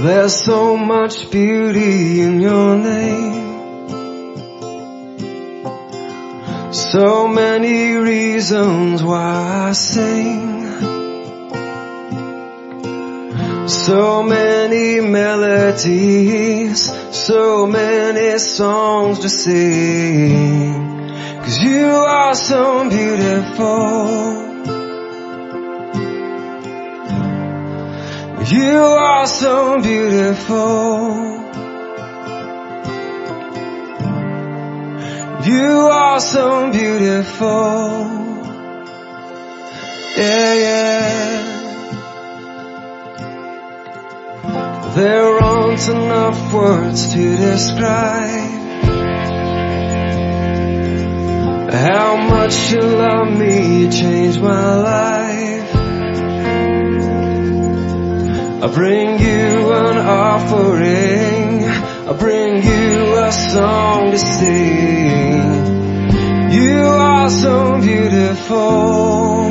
There's so much beauty in your name, so many reasons why I sing, so many melodies, so many songs to sing, 'cause you are so beautiful. You are so beautiful. You are so beautiful. Yeah, yeah. There aren't enough words to describe how much you love me, you changed my life. I bring you an offering, I bring you a song to sing. You are so beautiful.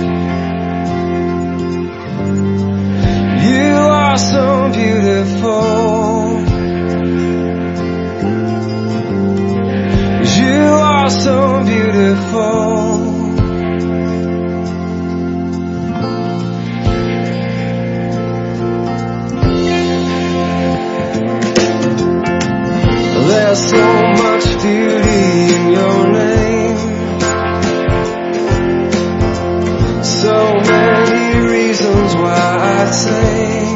You are so beautiful. You are so beautiful. There's so much beauty in your name, so many reasons why I sing,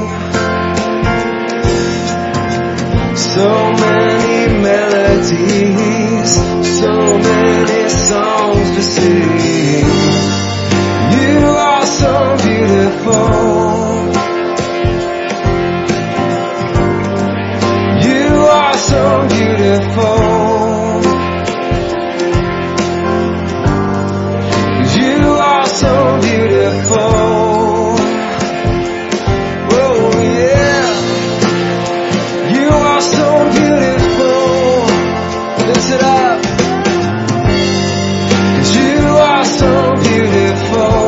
so many melodies, so many songs to sing. You are so beautiful. So beautiful. You are so beautiful. Oh yeah. You are so beautiful. Lift it up. 'Cause you are so beautiful.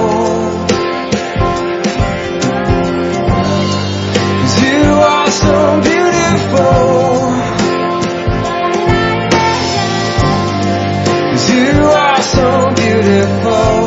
'Cause you are so beautiful. You are so beautiful.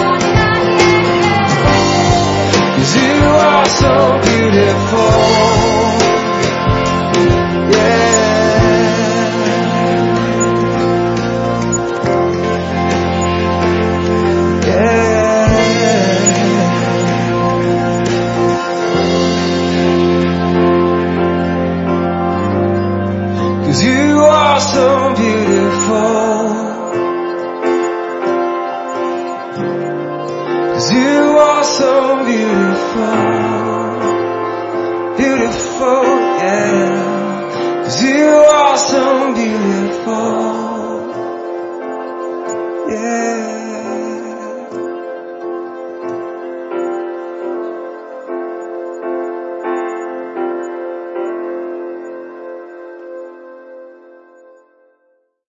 So beautiful.